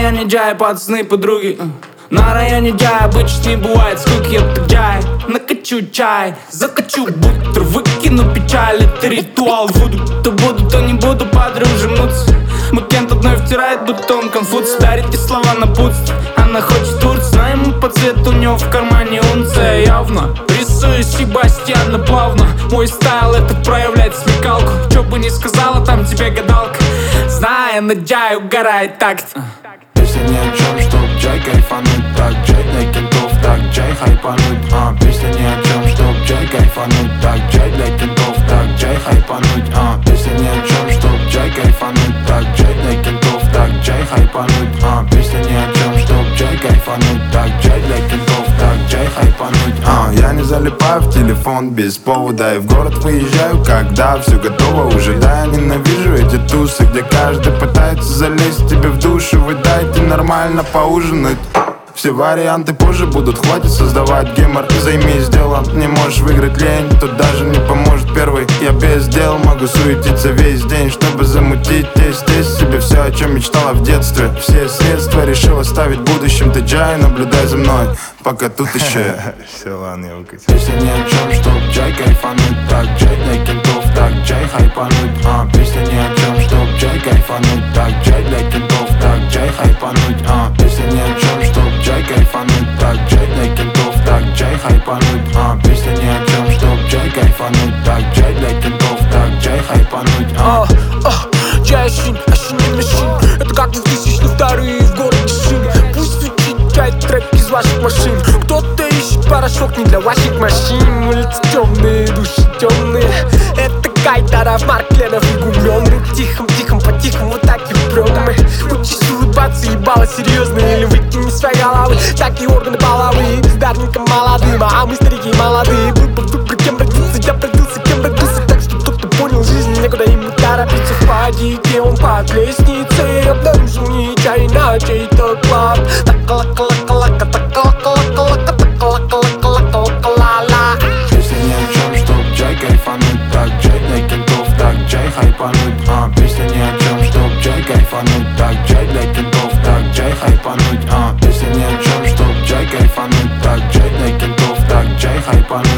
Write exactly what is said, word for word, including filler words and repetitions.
районе Джай, пацаны, подруги. На районе Джай обычно не бывает скуки. Я Джай, накачу чай, закачу бутер, выкину печаль. Это ритуал вуду. То буду, то не буду, подружимнуться. Макент одной втирает, будто он конфуций. Дарит ей слова напутствия. Она хочет Турцию, но ему по цвету, у него в кармане унция. Явно рисую Себастьяна плавно. Мой стайл это проявляет смекалку. Чё бы ни сказала, там тебе гадалка. Зная на Джай угорает такт. Песня ни о чем, чтоб Джай кайфануть. Так, Джай для кентов, так, Джай хайпануть. А, песня ни о чем, чтоб Джай кайфануть. Так, Джай для кентов, так, Джай хайпануть. А, песня ни о чем, чтоб Джай кайфануть. Так, Джай для кентов, так, Джай хайпануть. А, песня ни о чем, чтоб Джай кайфануть. Так, Джай для кентов, так, Джай хайпануть. А, я не залипаю в телефон без повода. И в город выезжаю, когда все готово уже. Да, я ненавижу эти тусы, где каждый пытается залезть тебе в душу. Вы дайте нормально поужинать. Все варианты позже будут, хватит создавать гемор. Займись делом, не можешь выиграть лень, тут даже не поможет первый. Я без дел могу суетиться весь день, чтобы замутить тесть, тесть себе все, о чем мечтала в детстве. Все средства решил оставить будущим. Ты Джай, наблюдай за мной, пока тут еще. Все, ладно, я выкатил. Песня ни о чем, чтоб Джай кайфануть. Так, Джай для кентов, так, Джай хайпануть. А, песня ни о чем, чтоб Джай кайфануть. Так, Джай для кентов, так, Джай хайпануть. А, песня ни о чем, чтоб Джай кайфануть. Так, Джай для кентов, так, Джай хайпануть. А, песня ни о чем, чтоб Джай кайфануть. Так, Джай для кентов, так, Джай хайпануть. А, Джай Шин, Ашин и Машин. Это как двухтысячные вторые в городе шины. Пусть звучит Джай трек из ваших машин. Кто-то ищет порошок не для ваших машин. Улицы темные, души темные. Это Кайдаров, Маркленов и Гуменный. Тихом-тихом, по-тихому вот так и прём мы. Учись улыбаться, ебало серьезно. Или выкини свои головы, так и органы половые. Бездарникам молодым, а мы старики молодые. Выбор, выбор, кем родился, я родился, кем родился. Так что кто-то понял жизнь, некуда ему торопиться. В падике он под лестницей обнаружил не Джай на чей-то клад. Так-ла-ка-ла-ка-ла-ка, так-ла-ка-ла-ка-ла-ка, так-ла-ка-ла-ка-ла-ка-ла-ла. песня ни о чем, чтоб Джай кайфануть. Так, Джай для кентов, так, Джай хайпануть. А, песня ни о чем, чтоб Джай кайфануть. Так, Джай для кентов, так, Джай хайпануть. А, песня ни о чем, чтоб Джай кайфануть. Так, Джай для кентов, так, Джай хайпануть.